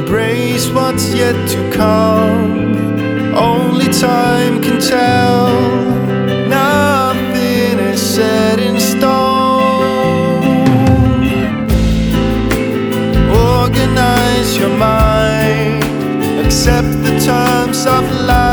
Embrace what's yet to come. Only time can tell. Nothing is set in stone. Organize your mind. Accept the terms of life.